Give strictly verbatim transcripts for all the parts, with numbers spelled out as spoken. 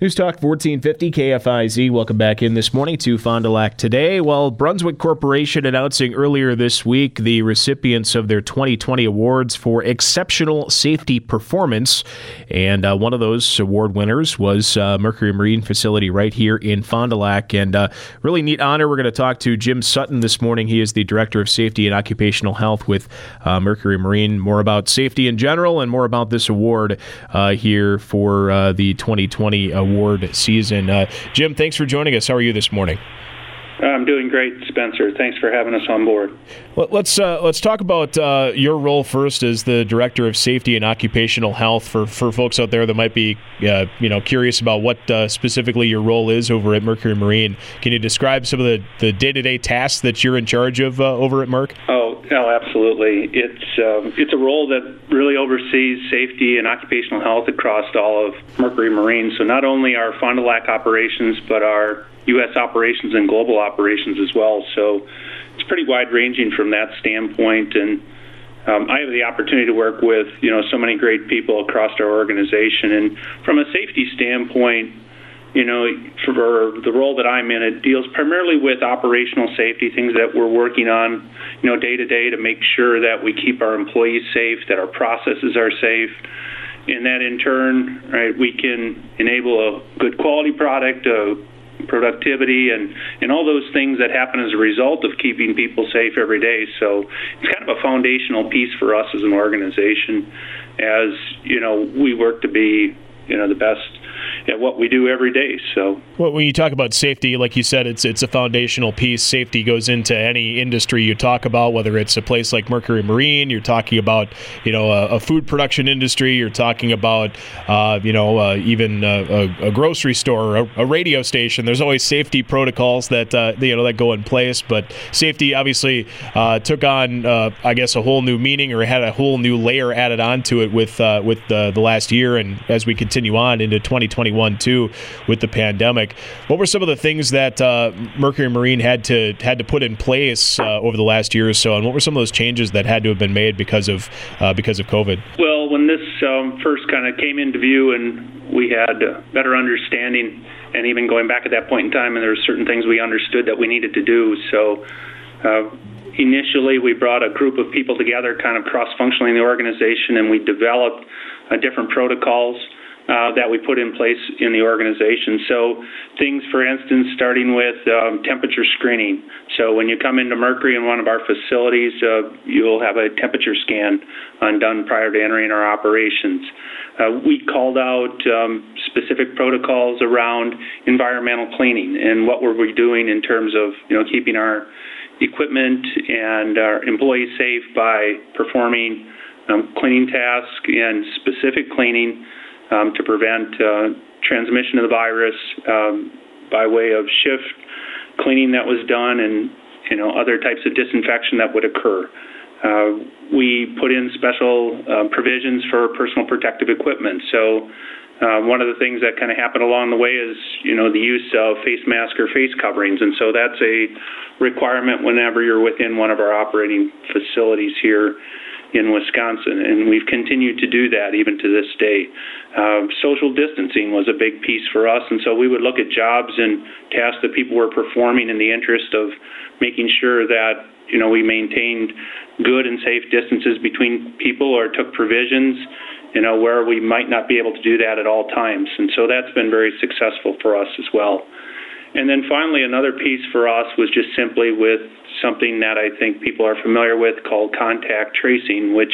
News Talk fourteen fifty K F I Z. Welcome back in this morning to Fond du Lac Today. Well, Brunswick Corporation announcing earlier this week the recipients of their twenty twenty awards for exceptional safety performance. And uh, one of those award winners was uh, Mercury Marine Facility right here in Fond du Lac. And uh, really neat honor. We're going to talk to Jim Sutton this morning. He is the Director of Safety and Occupational Health with uh, Mercury Marine. More about safety in general and more about this award uh, here for uh, the twenty twenty award. Award season. Uh, Jim, thanks for joining us. How are you this morning? I'm doing great, Spencer. Thanks for having us on board. Well, let's uh, let's talk about uh, your role first as the Director of Safety and Occupational Health for, for folks out there that might be uh, you know curious about what uh, specifically your role is over at Mercury Marine. Can you describe some of the, the day-to-day tasks that you're in charge of uh, over at Merc? Oh, no, absolutely. It's um, it's a role that really oversees safety and occupational health across all of Mercury Marine. So not only our Fond du Lac operations, but our U S operations and global operations as well. So it's pretty wide-ranging from that standpoint. And um, I have the opportunity to work with, you know, so many great people across our organization. And from a safety standpoint, you know, for the role that I'm in, it deals primarily with operational safety, things that we're working on, you know, day to day to make sure that we keep our employees safe, that our processes are safe, and that in turn, right, we can enable a good quality product, uh, productivity, and, and all those things that happen as a result of keeping people safe every day. So it's kind of a foundational piece for us as an organization, as, you know, we work to be, you know, the best at what we do every day. So, well, when you talk about safety, like you said, it's it's a foundational piece. Safety goes into any industry you talk about, whether it's a place like Mercury Marine, you're talking about, you know, a, a food production industry, you're talking about, uh, you know, uh, even a, a grocery store, a, a radio station. There's always safety protocols that uh, you know that go in place. But safety obviously uh, took on, uh, I guess, a whole new meaning, or had a whole new layer added onto it with uh, with the, the last year, and as we continue on into twenty twenty-one too with the pandemic. What were some of the things that uh, Mercury Marine had to had to put in place uh, over the last year or so, and what were some of those changes that had to have been made because of uh, because of COVID? Well, when this um, first kind of came into view and we had a better understanding, and even going back at that point in time, and there were certain things we understood that we needed to do. So uh, initially we brought a group of people together, kind of cross-functionally in the organization, and we developed uh, different protocols Uh, that we put in place in the organization. So things, for instance, starting with um, temperature screening. So when you come into Mercury in one of our facilities, uh, you'll have a temperature scan uh, done prior to entering our operations. Uh, we called out um, specific protocols around environmental cleaning and what were we doing in terms of, you know, keeping our equipment and our employees safe by performing um, cleaning tasks and specific cleaning Um, to prevent uh, transmission of the virus um, by way of shift cleaning that was done, and you know other types of disinfection that would occur. Uh, we put in special uh, provisions for personal protective equipment. So uh, one of the things that kind of happened along the way is you know the use of face mask or face coverings, and so that's a requirement whenever you're within one of our operating facilities here in Wisconsin, and we've continued to do that even to this day. Uh, social distancing was a big piece for us, and so we would look at jobs and tasks that people were performing in the interest of making sure that you know we maintained good and safe distances between people, or took provisions you know where we might not be able to do that at all times, and so that's been very successful for us as well. And then finally, another piece for us was just simply with something that I think people are familiar with called contact tracing, which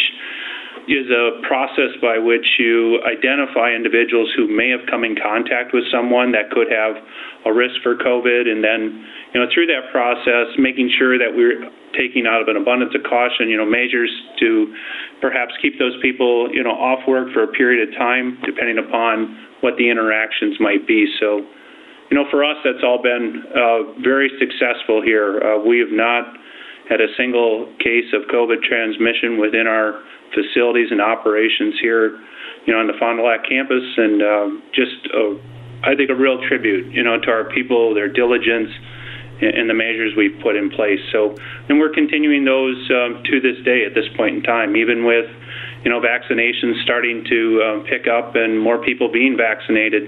is a process by which you identify individuals who may have come in contact with someone that could have a risk for COVID, and then, you know, through that process, making sure that we're taking out of an abundance of caution, you know, measures to perhaps keep those people, you know, off work for a period of time, depending upon what the interactions might be. So, you know, for us, that's all been uh, very successful here. Uh, we have not had a single case of COVID transmission within our facilities and operations here, you know, on the Fond du Lac campus, and uh, just, uh, I think, a real tribute, you know, to our people, their diligence, and, and the measures we've put in place. So, and we're continuing those um, to this day at this point in time, even with, you know, vaccinations starting to um, pick up and more people being vaccinated.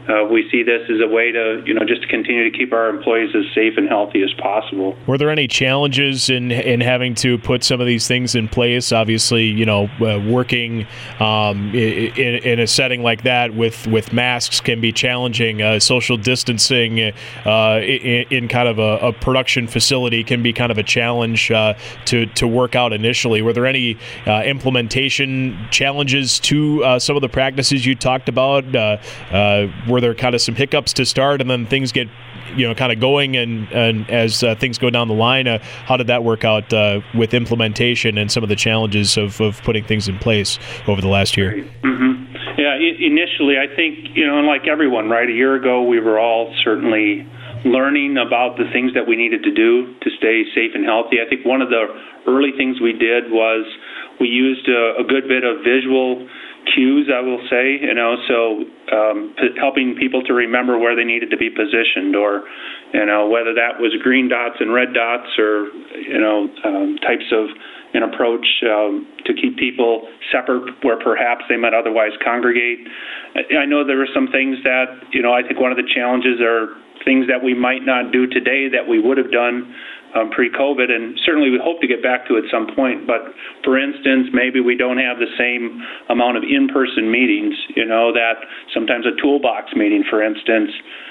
uh, we see this as a way to, you know, just to continue to keep our employees as safe and healthy as possible. Were there any challenges in in having to put some of these things in place? Obviously, you know, uh, working um, in, in a setting like that with, with masks can be challenging. Uh, social distancing uh, in, in kind of a, a production facility can be kind of a challenge uh, to to work out initially. Were there any uh, implementation challenges to uh, some of the practices you talked about? Uh, uh, were there kind of some hiccups to start, and then things get, you know, kind of going, and, and as uh, things go down the line, uh, how did that work out uh, with implementation and some of the challenges of, of putting things in place over the last year? Mm-hmm. Yeah, I- initially, I think, you know, and like everyone, right, a year ago, we were all certainly learning about the things that we needed to do to stay safe and healthy. I think one of the early things we did was we used a, a good bit of visual cues, I will say, you know, so um, p- helping people to remember where they needed to be positioned, or, you know, whether that was green dots and red dots, or, you know, um, types of an approach um, to keep people separate where perhaps they might otherwise congregate. I, I know there were some things that, you know, I think one of the challenges are things that we might not do today that we would have done Um, pre-COVID, and certainly we hope to get back to at some point. But for instance, maybe we don't have the same amount of in-person meetings, you know, that sometimes a toolbox meeting, for instance,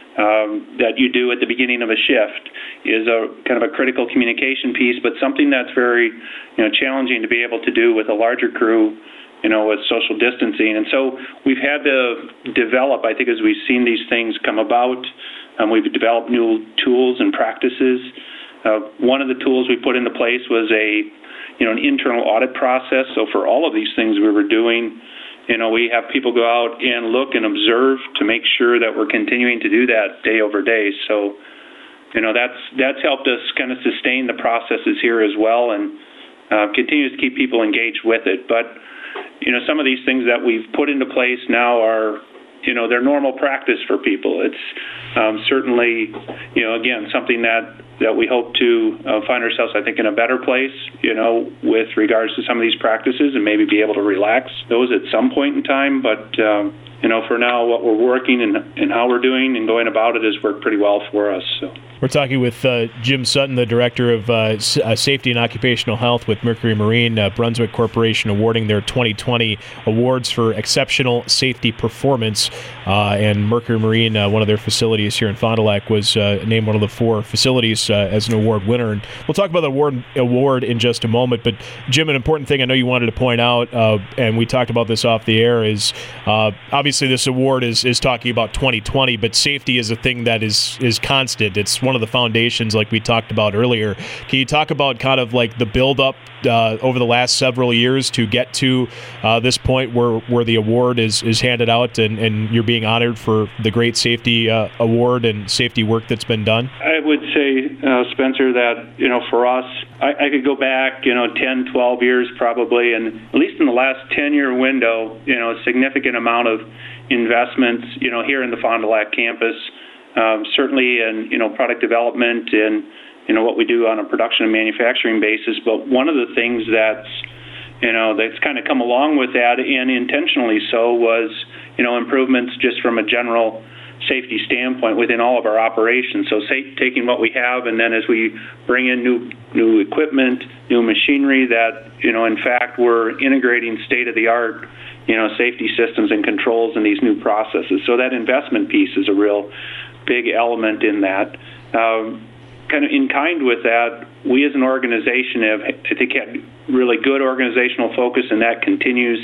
um, that you do at the beginning of a shift is a kind of a critical communication piece, but something that's very, you know, challenging to be able to do with a larger crew, you know, with social distancing. And so we've had to develop, I think, as we've seen these things come about, um, we've developed new tools and practices. Uh, one of the tools we put into place was a, you know, an internal audit process. So for all of these things we were doing, you know, we have people go out and look and observe to make sure that we're continuing to do that day over day. So, you know, that's that's helped us kind of sustain the processes here as well, and uh, continues to keep people engaged with it. But, you know, some of these things that we've put into place now are, you know, they're normal practice for people. It's um, certainly, you know, again, something that that we hope to uh, find ourselves, I think, in a better place, you know, with regards to some of these practices, and maybe be able to relax those at some point in time. But, um, you know, for now, what we're working and, and how we're doing and going about it has worked pretty well for us. So. We're talking with uh, Jim Sutton, the Director of uh, S- uh, Safety and Occupational Health with Mercury Marine. uh, Brunswick Corporation awarding their twenty twenty awards for exceptional safety performance. Uh, and Mercury Marine, uh, one of their facilities here in Fond du Lac, was uh, named one of the four facilities uh, as an award winner. And we'll talk about the award, award in just a moment. But, Jim, an important thing I know you wanted to point out, uh, and we talked about this off the air, is uh, obviously this award is, is talking about twenty twenty, but safety is a thing that is, is constant. It's one of the foundations, like we talked about earlier. Can you talk about kind of like the build-up uh, over the last several years to get to uh, this point where, where the award is, is handed out and, and you're being honored for the great safety uh, award and safety work that's been done? I would say, uh, Spencer, that, you know, for us, I, I could go back, you know, ten, twelve years probably, and at least in the last ten-year window, you know, a significant amount of investments, you know, here in the Fond du Lac campus, um, certainly in, you know, product development and, you know, what we do on a production and manufacturing basis. But one of the things that's, you know, that's kind of come along with that, and intentionally so, was, you know, improvements just from a general safety standpoint within all of our operations. So say, taking what we have, and then as we bring in new new equipment, new machinery, that, you know, in fact, we're integrating state-of-the-art, you know, safety systems and controls in these new processes. So that investment piece is a real big element in that. Um, kind of in kind with that, we as an organization have, I think, had really good organizational focus, and that continues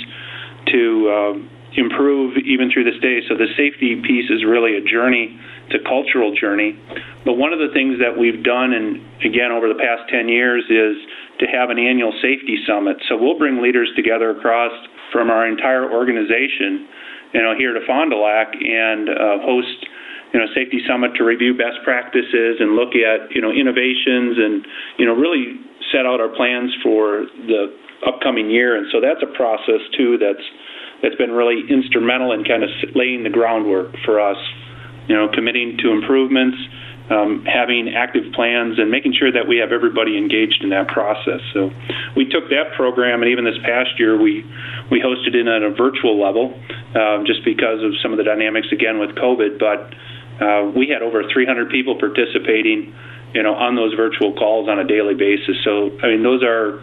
to um, improve even through this day. So the safety piece is really a journey, it's a cultural journey. But one of the things that we've done, and again over the past ten years, is to have an annual safety summit. So we'll bring leaders together across from our entire organization, you know, here to Fond du Lac, and uh, host, you know, safety summit to review best practices and look at, you know, innovations, and, you know, really set out our plans for the upcoming year. And so that's a process too that's that's been really instrumental in kind of laying the groundwork for us, you know, committing to improvements, um, having active plans and making sure that we have everybody engaged in that process. So we took that program, and even this past year, we we hosted it at a virtual level, um, just because of some of the dynamics again with COVID. But uh, we had over three hundred people participating, you know, on those virtual calls on a daily basis. So I mean, those are,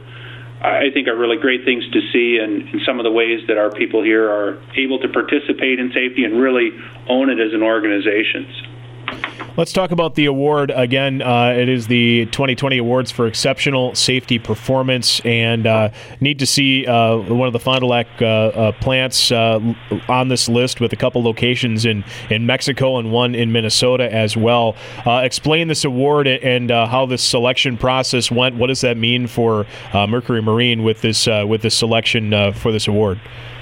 I think, are really great things to see, and, and some of the ways that our people here are able to participate in safety and really own it as an organization. Let's talk about the award again. Uh, it is the twenty twenty Awards for Exceptional Safety Performance, and uh, need to see uh, one of the Fond du Lac uh, uh, plants uh, on this list, with a couple locations in, in Mexico and one in Minnesota as well. Uh, explain this award and uh, how this selection process went. What does that mean for uh, Mercury Marine with this uh, with this selection uh, for this award?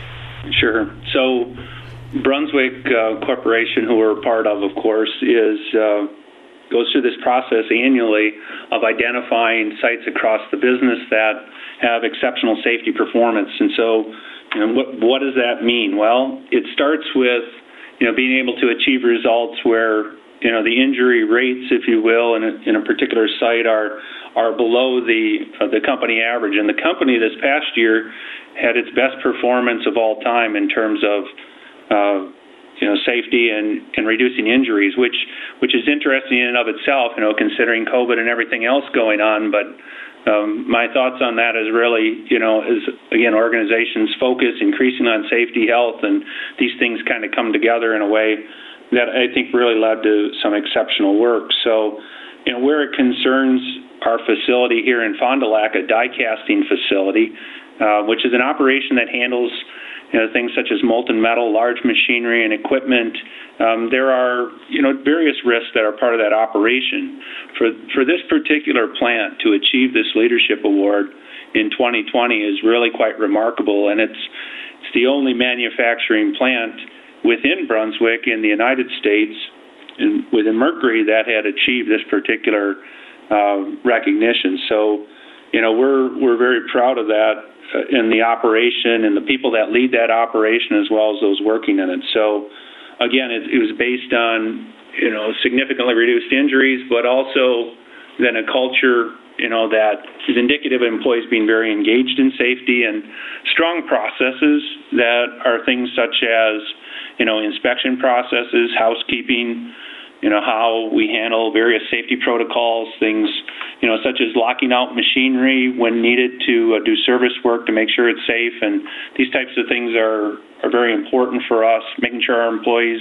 Sure. So Brunswick uh, Corporation, who we're a part of, of course, is uh, goes through this process annually of identifying sites across the business that have exceptional safety performance. And so, you know, what what does that mean? Well, it starts with, you know, being able to achieve results where, you know, the injury rates, if you will, in a, in a particular site are are below the uh, the company average. And the company this past year had its best performance of all time in terms of Uh, you know, safety and, and reducing injuries, which which is interesting in and of itself, you know, considering COVID and everything else going on. But um, my thoughts on that is really, you know, is, again, organizations focus increasing on safety, health, and these things kind of come together in a way that I think really led to some exceptional work. So, you know, where it concerns our facility here in Fond du Lac, a die casting facility, uh, which is an operation that handles, you know, things such as molten metal, large machinery and equipment. Um, there are, you know, various risks that are part of that operation. For for this particular plant to achieve this leadership award in twenty twenty is really quite remarkable, and it's it's the only manufacturing plant within Brunswick in the United States and within Mercury that had achieved this particular uh, recognition. So, you know, we're we're very proud of that in the operation and the people that lead that operation, as well as those working in it. So, again, it, it was based on, you know, significantly reduced injuries, but also then a culture, you know, that is indicative of employees being very engaged in safety, and strong processes that are things such as, you know, inspection processes, housekeeping, you know, how we handle various safety protocols, things, you know, such as locking out machinery when needed to uh, do service work to make sure it's safe. And these types of things are, are very important for us, making sure our employees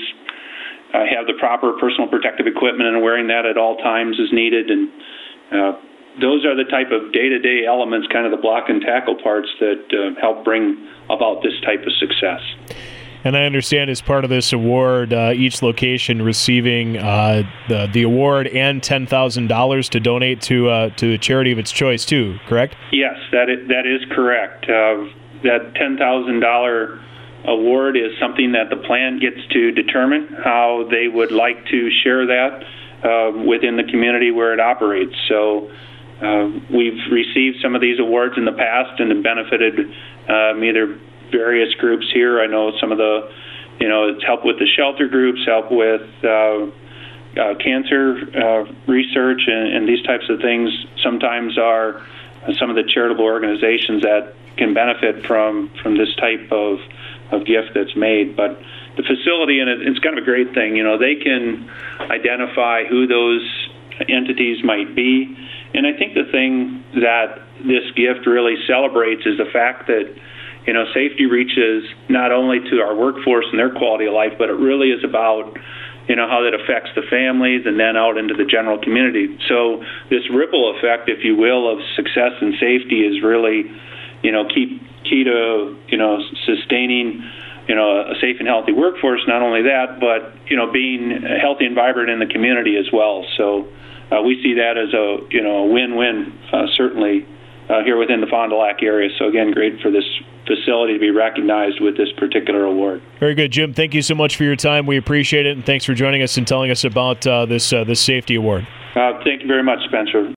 uh, have the proper personal protective equipment and wearing that at all times as needed. And uh, those are the type of day-to-day elements, kind of the block and tackle parts that uh, help bring about this type of success. And I understand as part of this award, uh, each location receiving uh, the the award and ten thousand dollars to donate to uh, to a charity of its choice too, correct? Yes, that is, that is correct. Uh, that ten thousand dollars award is something that the plant gets to determine how they would like to share that uh, within the community where it operates. So uh, we've received some of these awards in the past and have benefited um, either various groups here. I know some of the, you know, it's helped with the shelter groups, help with uh, uh, cancer uh, research, and, and these types of things sometimes are some of the charitable organizations that can benefit from, from this type of, of gift that's made. But the facility, and it, it's kind of a great thing, you know, they can identify who those entities might be. And I think the thing that this gift really celebrates is the fact that, you know, safety reaches not only to our workforce and their quality of life, but it really is about, you know, how that affects the families and then out into the general community. So this ripple effect, if you will, of success and safety is really, you know, key, key to, you know, sustaining, you know, a safe and healthy workforce. Not only that, but, you know, being healthy and vibrant in the community as well. So uh, we see that as a, you know, a win-win, uh, certainly, uh, here within the Fond du Lac area. So again, great for this facility to be recognized with this particular award. Very good, Jim. Thank you so much for your time. We appreciate it, and thanks for joining us and telling us about uh, this uh, this safety award. Uh, thank you very much, Spencer.